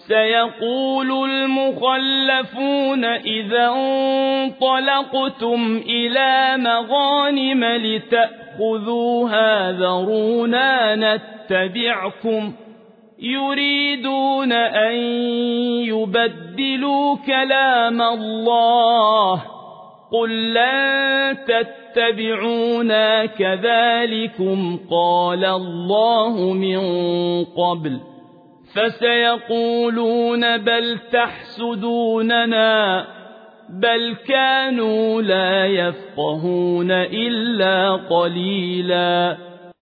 سيقول المخلفون إذا انطلقتم إلى مغانم لتأخذوها ذرونا نتبعكم يريدون أن يبدلوا كلام الله قل لن تتبعونا كذلكم قال الله من قبل فسيقولون بل تحسدوننا بل كانوا لا يفقهون إلا قليلا